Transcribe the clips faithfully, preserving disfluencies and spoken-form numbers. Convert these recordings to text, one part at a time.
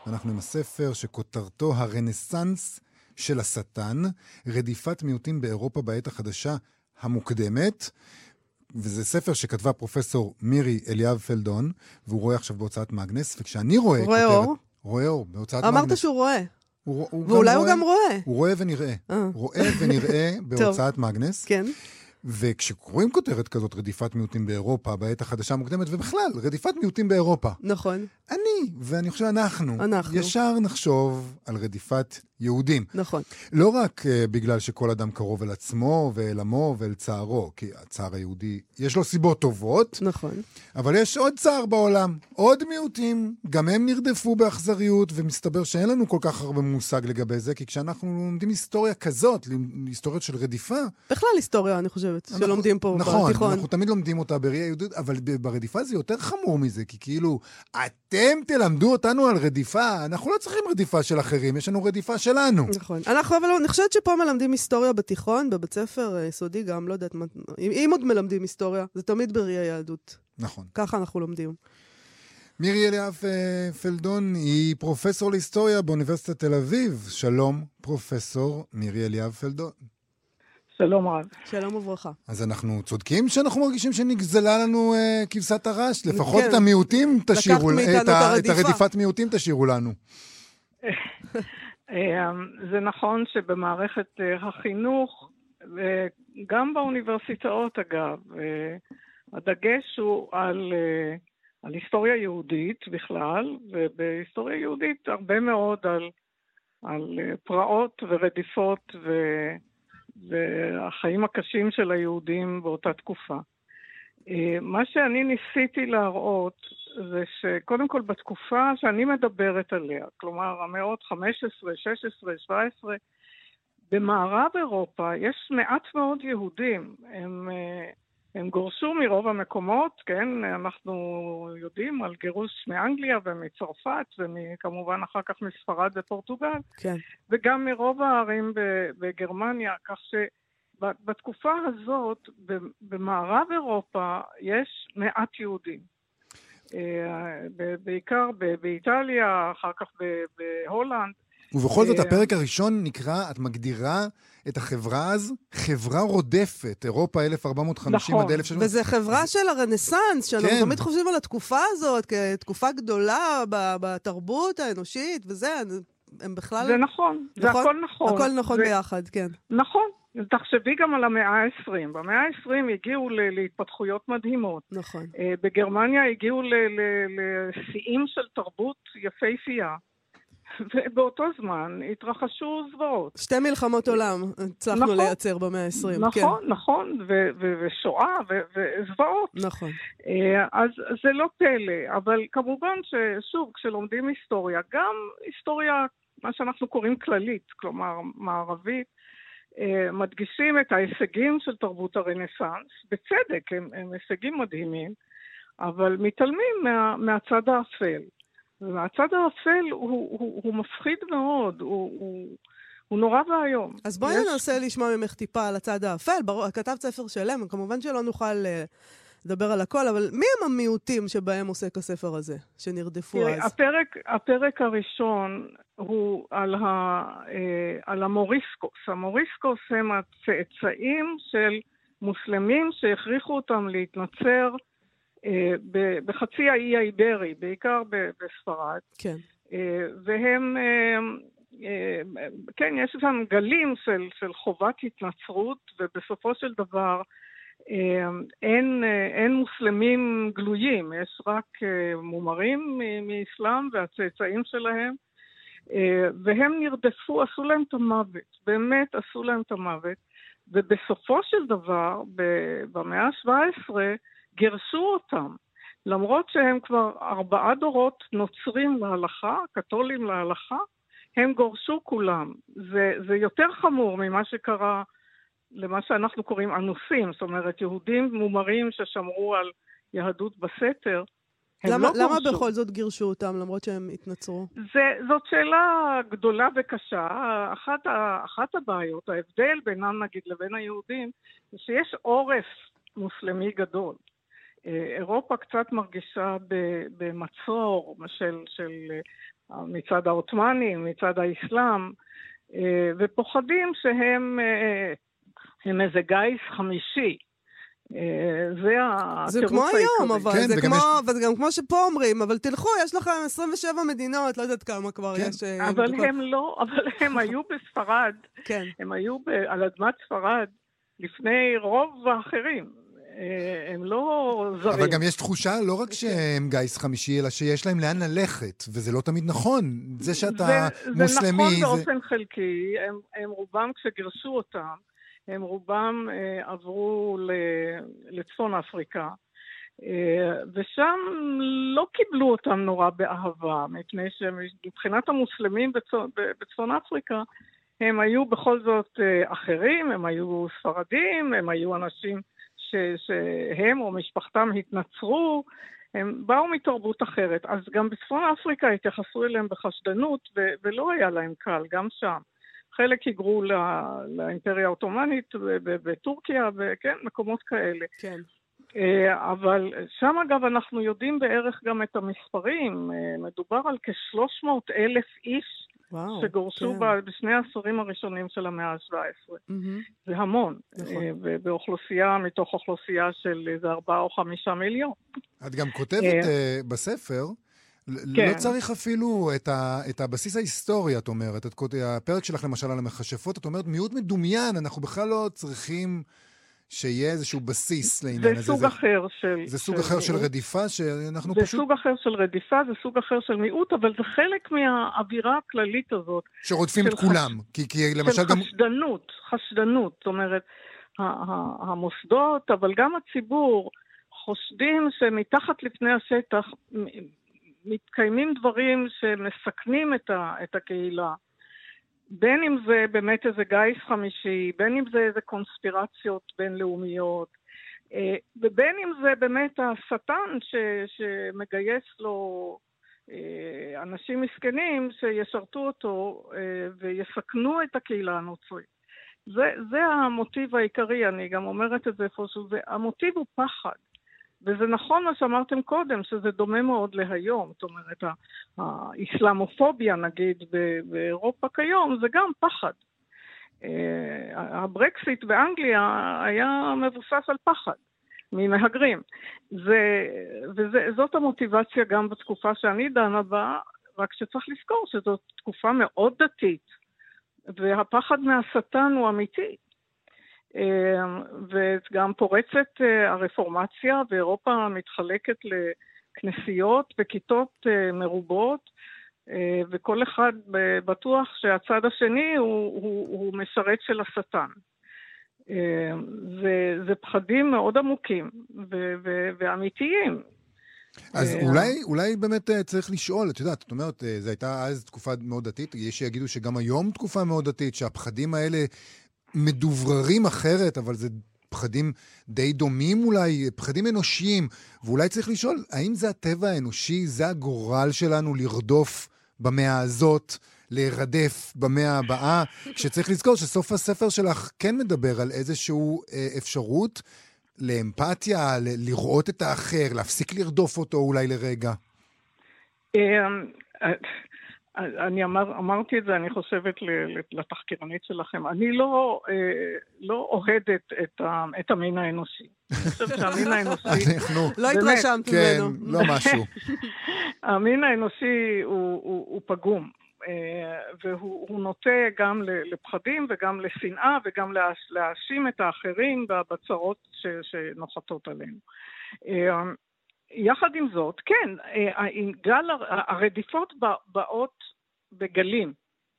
אנחנו עם הספר שכותרתו הרנסנס של השטן, רדיפת מיעוטים באירופה בעת החדשה המוקדמת, וזה ספר שכתבה פרופסור מירי אליאב פלדון, והוא רואה עכשיו בהוצאת מאגנס, וכשאני רואה... רואה כותרת, אור? רואה אור, בהוצאת אמרת מאגנס. שהוא רואה. הוא, הוא ואולי גם הוא רואה, גם רואה. הוא רואה ונראה. אה. רואה ונראה בהוצאת מאגנס. כן. וכשקוראים כותרת כזאת, רדיפת מיעוטים באירופה, בעת החדשה המוקדמת, ובכלל, רדיפת מיעוטים באירופה. נכון. אני, ואני חושב אנחנו, אנחנו. ישר נחשוב על רדיפת יהודים. נכון. לא רק uh, בגלל שכל אדם קרוב אל עצמו ואל עמו ואל צערו, כי הצער היהודי, יש לו סיבות טובות, נכון. אבל יש עוד צער בעולם, עוד מיעוטים, גם הם נרדפו באכזריות, ומסתבר שאין לנו כל כך הרבה מושג לגבי זה, כי כשאנחנו לומדים היסטוריה כזאת, היסטוריות של רדיפה... בכלל היסטוריה, אני חושבת, אנחנו, שלומדים פה נכון, בתיכון. נכון, אנחנו תמיד לומדים אותה בראייה יהודית, אבל ברדיפה זה יותר חמור מזה, כי כאילו, אתם תלמדו אותנו על רדיפה, אנחנו לא צריכים רדיפה של אחרים, יש לנו רדיפה שלנו. נכון. אנחנו, אבל אני חושבת שפה מלמדים היסטוריה בתיכון, בבית ספר יסודי גם, לא יודעת, אם, אם עוד מלמדים היסטוריה, זה תמיד בראייה יהדות. נכון. ככה אנחנו לומדים. מירי אליאב פלדון היא פרופסור להיסטוריה באוניברסיטת תל אביב. שלום, פרופסור מירי אליאב פלדון. שלום רב. שלום וברכה. אז אנחנו צודקים שאנחנו מרגישים שנגזלה לנו uh, כבשת הרש? לפחות כן. את המיעוטים תשאירו, את, ה, את הרדיפה. הרדיפת מיעוטים תשאירו לנו. זה נכון שבמערכת החינוך, גם באוניברסיטאות אגב, הדגש הוא על, על היסטוריה יהודית בכלל, ובהיסטוריה יהודית הרבה מאוד על, על פרעות ורדיפות ו, והחיים הקשים של היהודים באותה תקופה. מה שאני ניסיתי להראות זה שקודם כל בתקופה שאני מדברת עליה, כלומר המאות חמש עשרה, שש עשרה, שבע עשרה, במערב אירופה יש מעט מאוד יהודים. הם, הם גורשו מרוב המקומות, כן? אנחנו יודעים על גירוש מאנגליה ומצרפת, וכמובן אחר כך מספרד ופורטוגל, כן. וגם מרוב הערים בגרמניה, כך ש... בתקופה הזאת, במערב אירופה, יש מעט יהודים. בעיקר באיטליה, אחר כך בהולנד. ובכל זאת, הפרק הראשון נקרא, את מגדירה את החברה הזו, חברה רודפת, אירופה אלף ארבע מאות וחמישים עד אלף שש מאות. וזה חברה של הרנסנס, שאנחנו תמיד חושבים על התקופה הזאת, כתקופה גדולה בתרבות האנושית, וזה, הם בכלל... זה נכון, זה הכל נכון. הכל נכון ביחד, כן. נכון. תחשבי גם על המאה ה-עשרים. במאה ה-עשרים הגיעו להתפתחויות מדהימות. נכון. בגרמניה הגיעו לשיאים של תרבות יפהפייה. ובאותו זמן התרחשו זוועות. שתי מלחמות עולם הצלחנו נכון, לייצר במאה ה-עשרים. נכון, כן. נכון, ו- ו- ושואה ו- וזוועות. נכון. אז זה לא פלא, אבל כמובן ששוב, כשלומדים היסטוריה, גם היסטוריה, מה שאנחנו קוראים כללית, כלומר מערבית, מדגישים את ההישגים של תרבות הרנסנס, בצדק, הם, הם הישגים מדהימים, אבל מתעלמים מה, מהצד האפל. והצד האפל הוא, הוא, הוא מפחיד מאוד, הוא, הוא, הוא נורא והיום. אז בואי יש... ננסה לשמוע ממך טיפה על הצד האפל. ברור, כתבת ספר שלם, כמובן שלא נוכל לדבר על הכל, אבל מי הם המיעוטים שבהם עוסק הספר הזה, שנרדפו תראי, אז? הפרק, הפרק הראשון הוא על, ה, אה, על המוריסקוס. המוריסקוס הם הצאצאים של מוסלמים שהכריחו אותם להתנצר אה, בחצי האי האיברי, בעיקר בספרד. כן. אה, והם, אה, אה, כן, יש כאן גלים של, של חובת התנצרות, ובסופו של דבר אין, אין מוסלמים גלויים, יש רק מומרים מאסלאם והצאצאים שלהם, והם נרדפו, עשו להם את המוות, באמת עשו להם את המוות, ובסופו של דבר, במאה ה-שבע עשרה, גרשו אותם, למרות שהם כבר ארבעה דורות נוצרים להלכה, קתולים להלכה, הם גורשו כולם. זה, זה יותר חמור ממה שקרה למה שאנחנו קוראים אנוסים, זאת אומרת, יהודים מומרים ששמרו על יהדות בסתר, למה, לא למה בכל זאת גירשו אותם, למרות שהם התנצרו? זה, זאת שאלה גדולה וקשה. אחת, אחת הבעיות, ההבדל בינם נגיד לבין היהודים, זה שיש עורף מוסלמי גדול. אירופה קצת מרגישה במצור של, של מצד העות'מאנים, מצד האסלאם, ופוחדים שהם הם איזה גיס חמישי. זה זה כמו היום, אבל כן, זה כמו, יש... וזה גם כמו שפה אומרים, אבל תלכו, יש לכם עשרים ושבע מדינות, לא יודעת כמה כבר כן. יש. אבל הם לא, אבל הם היו בספרד, כן. הם היו ב, על אדמת ספרד לפני רוב האחרים. הם לא זרים. אבל גם יש תחושה לא רק שהם גיס חמישי, אלא שיש להם לאן ללכת, וזה לא תמיד נכון. זה שאתה זה, מוסלמי... זה נכון זה... באופן חלקי, הם, הם רובם כשגרשו אותם, הם רובם אה, עברו לצפון אפריקה, אה, ושם לא קיבלו אותם נורא באהבה, מפני שמבחינת המוסלמים בצפון, בצפון אפריקה, הם היו בכל זאת אה, אחרים, הם היו ספרדים, הם היו אנשים ש, שהם או משפחתם התנצרו, הם באו מתרבות אחרת, אז גם בצפון אפריקה התייחסו אליהם בחשדנות, ו, ולא היה להם קל, גם שם. חלק היגרו לא, לאימפריה האוטומנית בטורקיה, וכן, מקומות כאלה. כן. אבל שם אגב אנחנו יודעים בערך גם את המספרים, מדובר על כ-שלוש מאות אלף איש וואו, שגורשו כן. בשני העשורים הראשונים של המאה ה-שבע עשרה. Mm-hmm. זה המון, נכון. ובאוכלוסייה, מתוך אוכלוסייה של איזה ארבעה או חמישה מיליון. את גם כותבת בספר, כן. לא צריך אפילו את, ה, את הבסיס ההיסטורי, את אומרת, את הפרק שלך למשל על המכשפות, את אומרת מיעוט מדומיין, אנחנו בכלל לא צריכים שיהיה איזשהו בסיס לעניין הזה. זה סוג אחר של... זה סוג אחר של רדיפה, שאנחנו פשוט... זה סוג אחר של רדיפה, זה סוג אחר של מיעוט, אבל זה חלק מהאווירה הכללית הזאת. שרודפים את כולם, כי, כי למשל של גם... חשדנות, חשדנות, זאת אומרת, המוסדות, אבל גם הציבור, חושדים שמתחת לפני השטח... מתקיימים דברים שמסכנים את, ה, את הקהילה. בין אם זה באמת איזה גיס חמישי, בין אם זה איזה קונספירציות בינלאומיות, ובין אם זה באמת השטן ש, שמגייס לו אנשים מסכנים שישרתו אותו ויסכנו את הקהילה הנוצרית. זה, זה המוטיב העיקרי, אני גם אומרת את זה איפשהו, זה, המוטיב הוא פחד. וזה נכון מה שאמרתם קודם, שזה דומה מאוד להיום. זאת אומרת, האסלאמופוביה, נגיד, באירופה כיום, זה גם פחד. הברקסיט באנגליה היה מבוסס על פחד ממהגרים. זה, וזאת המוטיבציה גם בתקופה שאני דנה בה, רק שצריך לזכור שזאת תקופה מאוד דתית, והפחד מהשטן הוא אמיתי. וגם פורצת הרפורמציה, ואירופה מתחלקת לכנסיות וכיתות מרובות, וכל אחד בטוח שהצד השני הוא, הוא, הוא משרת של השטן. זה, זה פחדים מאוד עמוקים ו, ו, ואמיתיים. אז אולי, אולי באמת צריך לשאול, את יודעת, את אומרת, זו הייתה אז תקופה מאוד דתית, יש שיגידו שגם היום תקופה מאוד דתית, שהפחדים האלה מדובררים אחרת, אבל זה פחדים די דומים אולי, פחדים אנושיים, ואולי צריך לשאול, האם זה הטבע האנושי, זה הגורל שלנו לרדוף במאה הזאת, להירדף במאה הבאה, כשצריך לזכור שסוף הספר שלך כן מדבר על איזשהו אה, אפשרות לאמפתיה, ל- לראות את האחר, להפסיק לרדוף אותו אולי לרגע. אני אמר, אמרתי את זה, אני חושבת לתחקירנית שלכם, אני לא, לא אוהדת את, את המין האנושי. אני חושבת שהמין האנושי... לא התרשמת ממנו. כן, לא משהו. המין האנושי הוא, הוא, הוא פגום, והוא נוטה גם לפחדים וגם לשנאה וגם להאשים את האחרים בצרות שנוחתות עלינו. יחד עם זאת, כן, גל הרדיפות באות בגלים.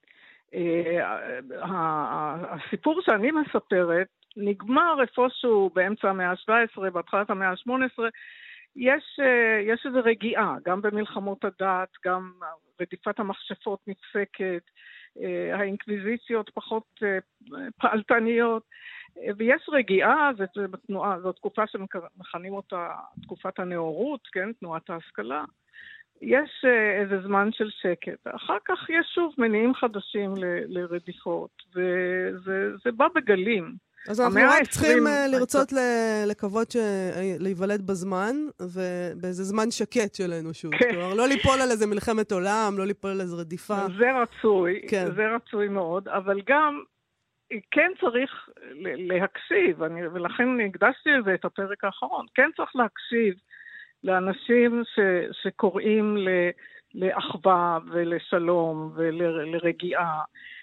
הסיפור שאני מספרת נגמר איפשהו באמצע המאה ה-שבע עשרה, בהתחלת המאה ה-שמונה עשרה, יש, יש איזו רגיעה, גם במלחמות הדת, גם רדיפת המכשפות נפסקת, האינקוויזיציות פחות פעלתניות, ויש רגיעה, זאת, בתנועה, זאת תקופה שמכנים אותה תקופת הנאורות, כן, תנועת ההשכלה. יש איזה זמן של שקט. אחר כך יש שוב מניעים חדשים ל, לרדיפות, וזה זה בא בגלים. אז אנחנו רק צריכים לרצות לקוות להיוולד בזמן, ובאיזה זמן שקט של האנושות. כלומר, לא ליפול על איזה מלחמת עולם, לא ליפול על איזה רדיפה. זה רצוי, זה רצוי מאוד, אבל גם כן צריך להקשיב, ולכן הקדשתי לזה את הפרק האחרון, כן צריך להקשיב לאנשים שקוראים לאחווה ולשלום ולרגיעה.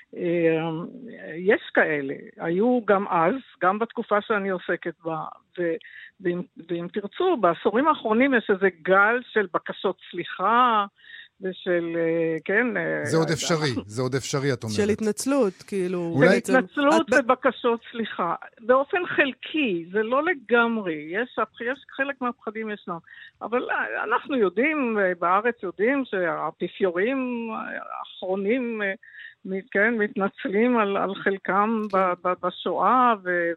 יש כאלה, היו גם אז, גם בתקופה שאני עוסקת בה, ואם, ואם תרצו, בעשורים האחרונים יש איזה גל של בקשות סליחה, ושל, כן... זה עוד אפשרי, זה עוד אפשרי, את אומרת. של התנצלות, כאילו... של התנצלות ובקשות סליחה. באופן חלקי, זה לא לגמרי, יש, יש חלק מהפחדים ישנם, אבל אנחנו יודעים, בארץ יודעים, שהאפיפיורים האחרונים... כן, מתנצלים על, על חלקם ב, ב, בשואה,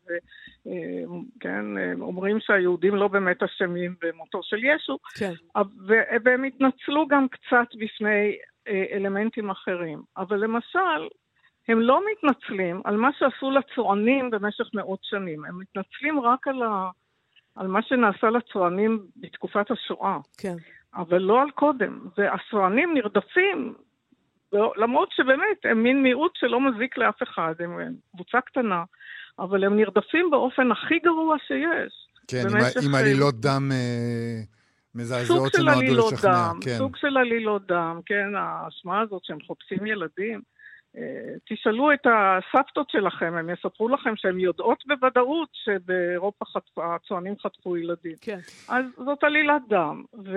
וכן, אומרים שהיהודים לא באמת אשמים במותו של ישו, כן. והם התנצלו גם קצת בפני אלמנטים אחרים. אבל למשל, הם לא מתנצלים על מה שעשו לצוענים במשך מאות שנים. הם מתנצלים רק על, ה, על מה שנעשה לצוענים בתקופת השואה. כן. אבל לא על קודם. והצוענים נרדפים, למרות שבאמת הם מין מיעוט שלא מזיק לאף אחד, הם קבוצה קטנה, אבל הם נרדפים באופן הכי גרוע שיש. כן, עם עלילות דם מזעזעות שנועדו לשכנע. סוג של עלילות דם, כן, האשמה הזאת שהם חופשים ילדים. תשאלו את הסבתות שלכם, הם יספרו לכם שהם יודעות בוודאות שבאירופה הצוענים חטפו ילדים. כן. אז זאת עלילת דם, ו...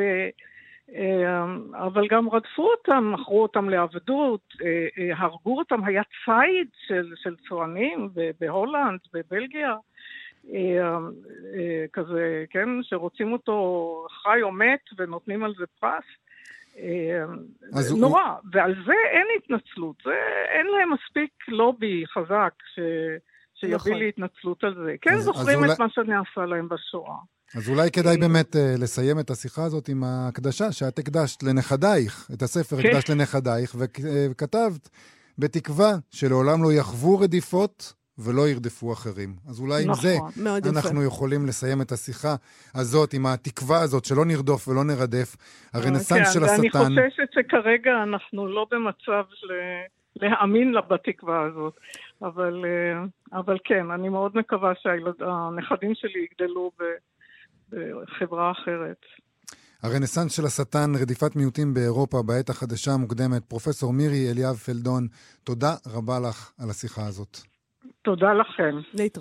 אבל גם רדפו אותם, מכרו אותם לעבדות, הרגו אותם, היה ציד של, של צוענים בהולנד, בבלגיה, כזה, כן, שרוצים אותו חי או מת ונותנים על זה פרס. נורא, הוא... ועל זה אין התנצלות, זה, אין להם מספיק לובי חזק ש, שיביא נכון. לי התנצלות על זה. כן, אז, זוכרים אז את אולי... מה שנעשה להם בשואה. אז אולי כדאי באמת לסיים את השיחה הזאת עם ההקדשה שאת הקדשת לנכדייך, את הספר הקדשת לנכדייך, וכתבת בתקווה שלעולם לא יחוו רדיפות ולא ירדפו אחרים. אז אולי עם זה אנחנו יכולים לסיים את השיחה הזאת, עם התקווה הזאת שלא נרדוף ולא נרדף, הרנסנס של השטן. ואני חוששת שכרגע אנחנו לא במצב להאמין לה בתקווה הזאת. אבל, אבל כן, אני מאוד מקווה שהנכדים שלי יגדלו ב... בחברה אחרת. הרנסנס של השטן, רדיפת מיעוטים באירופה בעת החדשה המוקדמת. פרופסור מירי אליאב פלדון, תודה רבה לך על השיחה הזאת. תודה לכם.